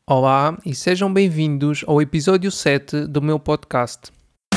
Olá e sejam bem-vindos ao episódio 7 do meu podcast.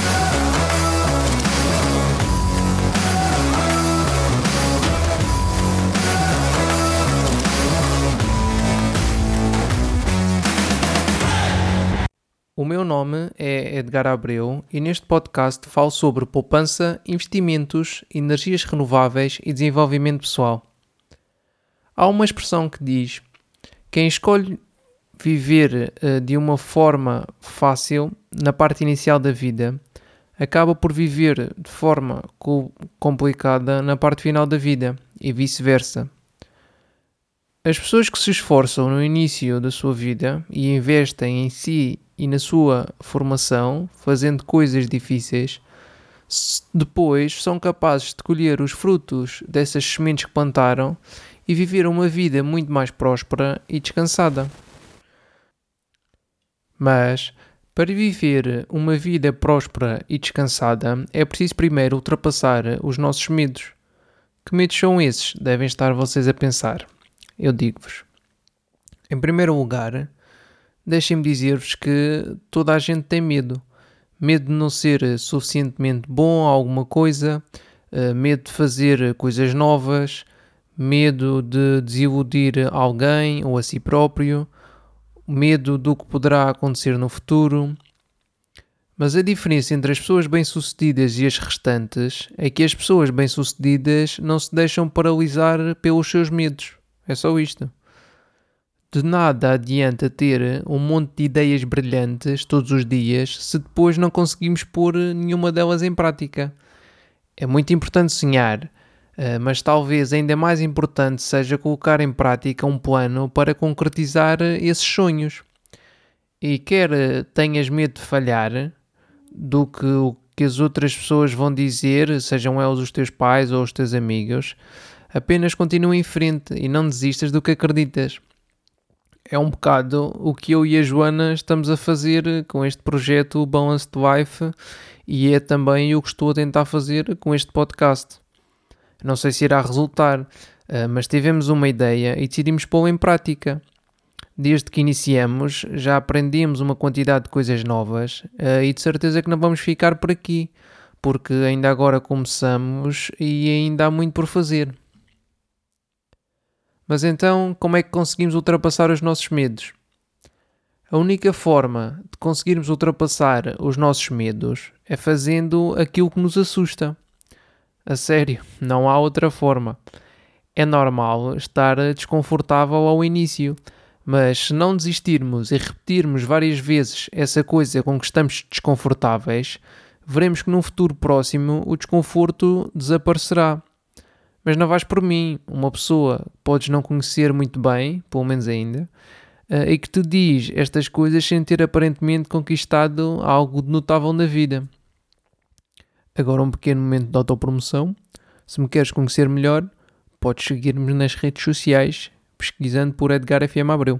O meu nome é Edgar Abreu e neste podcast falo sobre poupança, investimentos, energias renováveis e desenvolvimento pessoal. Há uma expressão que diz: quem escolhe viver de uma forma fácil na parte inicial da vida acaba por viver de forma complicada na parte final da vida e vice-versa. As pessoas que se esforçam no início da sua vida e investem em si e na sua formação, fazendo coisas difíceis, depois são capazes de colher os frutos dessas sementes que plantaram e viver uma vida muito mais próspera e descansada. Mas, para viver uma vida próspera e descansada, é preciso primeiro ultrapassar os nossos medos. Que medos são esses? Devem estar vocês a pensar. Eu digo-vos. Em primeiro lugar, deixem-me dizer-vos que toda a gente tem medo. Medo de não ser suficientemente bom a alguma coisa, medo de fazer coisas novas, medo de desiludir alguém ou a si próprio, medo do que poderá acontecer no futuro. Mas a diferença entre as pessoas bem-sucedidas e as restantes é que as pessoas bem-sucedidas não se deixam paralisar pelos seus medos. É só isto. De nada adianta ter um monte de ideias brilhantes todos os dias se depois não conseguimos pôr nenhuma delas em prática. É muito importante sonhar, mas talvez ainda mais importante seja colocar em prática um plano para concretizar esses sonhos. E quer tenhas medo de falhar, do que o que as outras pessoas vão dizer, sejam elas os teus pais ou os teus amigos, apenas continua em frente e não desistas do que acreditas. É um bocado o que eu e a Joana estamos a fazer com este projeto Balanced Life e é também o que estou a tentar fazer com este podcast. Não sei se irá resultar, mas tivemos uma ideia e decidimos pô-la em prática. Desde que iniciamos, já aprendemos uma quantidade de coisas novas e de certeza que não vamos ficar por aqui, porque ainda agora começamos e ainda há muito por fazer. Mas então, como é que conseguimos ultrapassar os nossos medos? A única forma de conseguirmos ultrapassar os nossos medos é fazendo aquilo que nos assusta. A sério, não há outra forma. É normal estar desconfortável ao início, mas se não desistirmos e repetirmos várias vezes essa coisa com que estamos desconfortáveis, veremos que num futuro próximo o desconforto desaparecerá. Mas não vais por mim, uma pessoa que podes não conhecer muito bem, pelo menos ainda, e que te diz estas coisas sem ter aparentemente conquistado algo de notável na vida. Agora um pequeno momento de autopromoção. Se me queres conhecer melhor, podes seguir-me nas redes sociais, pesquisando por Edgar FM Abreu.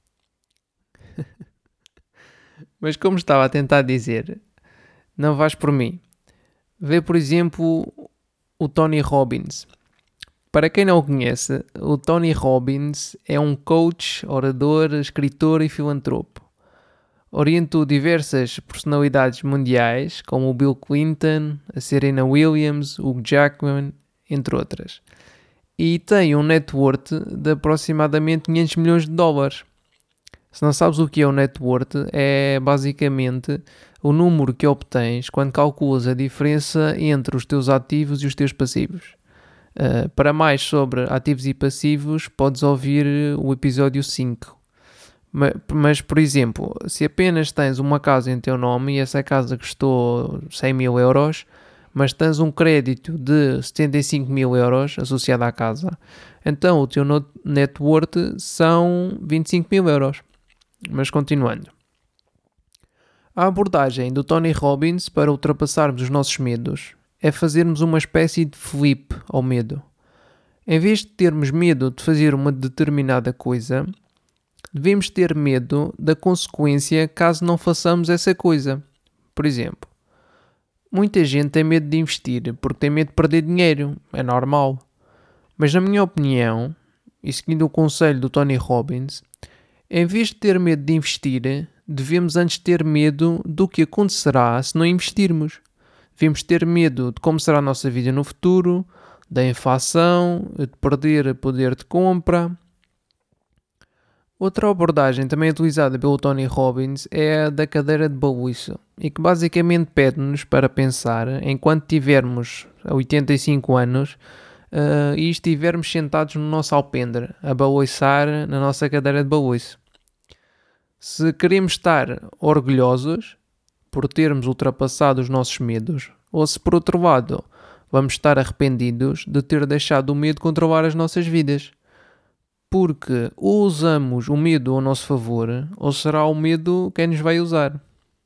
Mas como estava a tentar dizer, não vais por mim. Vê, por exemplo, o Tony Robbins. Para quem não o conhece, o Tony Robbins é um coach, orador, escritor e filantropo. Orientou diversas personalidades mundiais, como o Bill Clinton, a Serena Williams, o Hugh Jackman, entre outras. E tem um net worth de aproximadamente 500 milhões de dólares. Se não sabes o que é o net worth, é basicamente o número que obtens quando calculas a diferença entre os teus ativos e os teus passivos. Para mais sobre ativos e passivos, podes ouvir o episódio 5. Mas, por exemplo, se apenas tens uma casa em teu nome e essa casa custou 100 mil euros, mas tens um crédito de 75 mil euros associado à casa, então o teu net worth são 25 mil euros. Mas continuando. A abordagem do Tony Robbins para ultrapassarmos os nossos medos é fazermos uma espécie de flip ao medo. Em vez de termos medo de fazer uma determinada coisa, devemos ter medo da consequência caso não façamos essa coisa. Por exemplo, muita gente tem medo de investir porque tem medo de perder dinheiro. É normal. Mas na minha opinião, e seguindo o conselho do Tony Robbins, Em vez de ter medo de investir, devemos antes ter medo do que acontecerá se não investirmos. Devemos ter medo de como será a nossa vida no futuro, da inflação, de perder poder de compra. Outra abordagem também utilizada pelo Tony Robbins é a da cadeira de balanço e que basicamente pede-nos para pensar enquanto tivermos 85 anos e estivermos sentados no nosso alpendre a balançar na nossa cadeira de balanço. Se queremos estar orgulhosos por termos ultrapassado os nossos medos, ou se por outro lado vamos estar arrependidos de ter deixado o medo controlar as nossas vidas. Porque ou usamos o medo ao nosso favor, ou será o medo quem nos vai usar.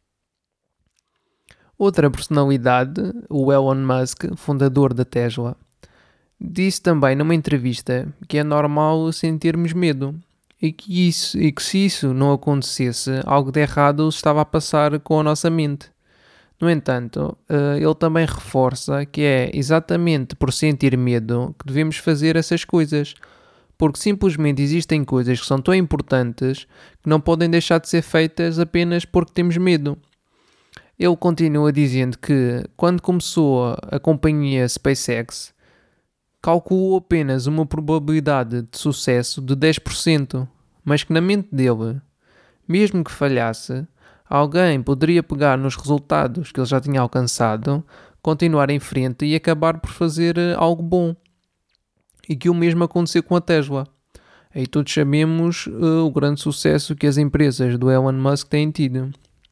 Outra personalidade, o Elon Musk, fundador da Tesla, disse também numa entrevista que é normal sentirmos medo e que se isso não acontecesse, algo de errado estava a passar com a nossa mente. No entanto, ele também reforça que é exatamente por sentir medo que devemos fazer essas coisas, porque simplesmente existem coisas que são tão importantes que não podem deixar de ser feitas apenas porque temos medo. Ele continua dizendo que, quando começou a companhia SpaceX, calculou apenas uma probabilidade de sucesso de 10%, mas que na mente dele, mesmo que falhasse, alguém poderia pegar nos resultados que ele já tinha alcançado, continuar em frente e acabar por fazer algo bom. E que o mesmo aconteceu com a Tesla. E todos sabemos o grande sucesso que as empresas do Elon Musk têm tido.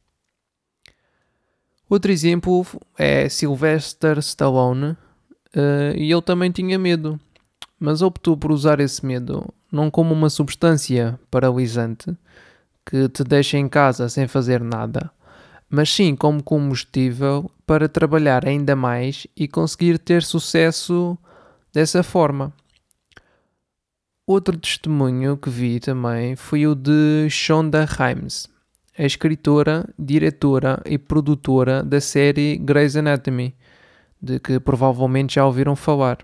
Outro exemplo é Sylvester Stallone, e ele também tinha medo, mas optou por usar esse medo não como uma substância paralisante que te deixa em casa sem fazer nada, mas sim como combustível para trabalhar ainda mais e conseguir ter sucesso dessa forma. Outro testemunho que vi também foi o de Shonda Rhimes, a escritora, diretora e produtora da série Grey's Anatomy, de que provavelmente já ouviram falar.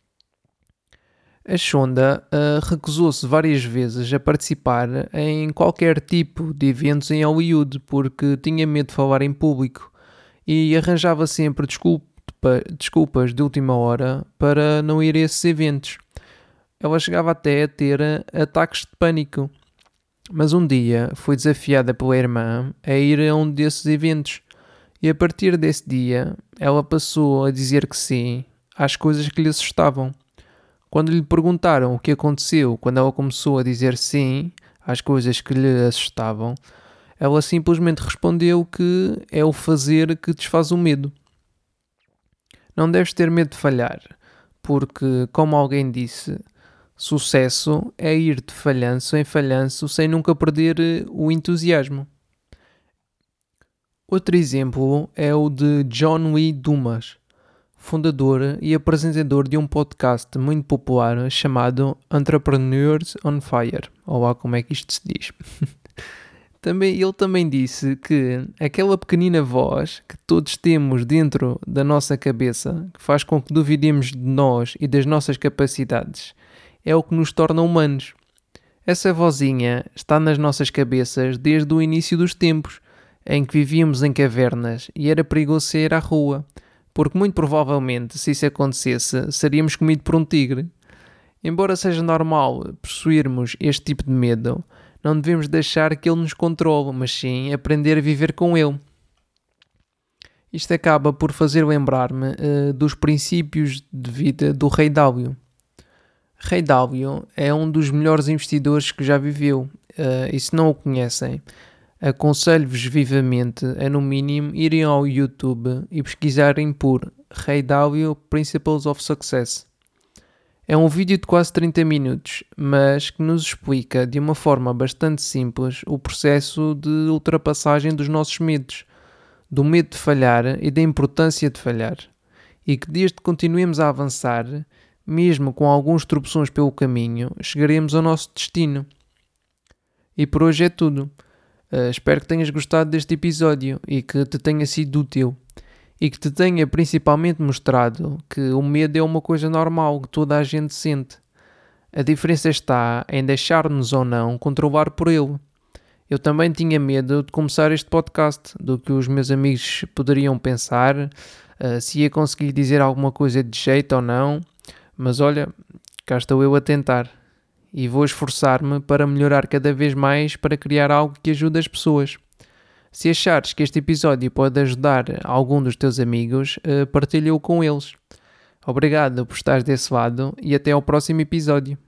A Shonda recusou-se várias vezes a participar em qualquer tipo de eventos em Hollywood porque tinha medo de falar em público e arranjava sempre desculpas de última hora para não ir a esses eventos. Ela chegava até a ter ataques de pânico, mas um dia foi desafiada pela irmã a ir a um desses eventos e a partir desse dia ela passou a dizer que sim às coisas que lhe assustavam. Quando lhe perguntaram o que aconteceu quando ela começou a dizer sim às coisas que lhe assustavam, ela simplesmente respondeu que é o fazer que desfaz o medo. Não deves ter medo de falhar, porque, como alguém disse, sucesso é ir de falhanço em falhanço sem nunca perder o entusiasmo. Outro exemplo é o de John Lee Dumas, fundador e apresentador de um podcast muito popular chamado Entrepreneurs on Fire, ou lá como é que isto se diz. Ele também disse que aquela pequenina voz que todos temos dentro da nossa cabeça, que faz com que duvidemos de nós e das nossas capacidades, é o que nos torna humanos. Essa vozinha está nas nossas cabeças desde o início dos tempos, em que vivíamos em cavernas e era perigoso sair à rua, porque muito provavelmente, se isso acontecesse, seríamos comidos por um tigre. Embora seja normal possuirmos este tipo de medo, não devemos deixar que ele nos controle, mas sim aprender a viver com ele. Isto acaba por fazer lembrar-me dos princípios de vida do Rei Dalio. Rei Dalio é um dos melhores investidores que já viveu, e se não o conhecem, aconselho-vos vivamente a, no mínimo, irem ao YouTube e pesquisarem por Rei Dalio Principles of Success. É um vídeo de quase 30 minutos, mas que nos explica de uma forma bastante simples o processo de ultrapassagem dos nossos medos, do medo de falhar e da importância de falhar, e que desde que continuemos a avançar, mesmo com alguns tropeções pelo caminho, chegaremos ao nosso destino. E por hoje é tudo. Espero que tenhas gostado deste episódio e que te tenha sido útil. E que te tenha principalmente mostrado que o medo é uma coisa normal que toda a gente sente. A diferença está em deixar-nos ou não controlar por ele. Eu também tinha medo de começar este podcast, do que os meus amigos poderiam pensar, se ia conseguir dizer alguma coisa de jeito ou não, mas olha, cá estou eu a tentar e vou esforçar-me para melhorar cada vez mais para criar algo que ajude as pessoas. Se achares que este episódio pode ajudar algum dos teus amigos, partilha-o com eles. Obrigado por estares desse lado e até ao próximo episódio.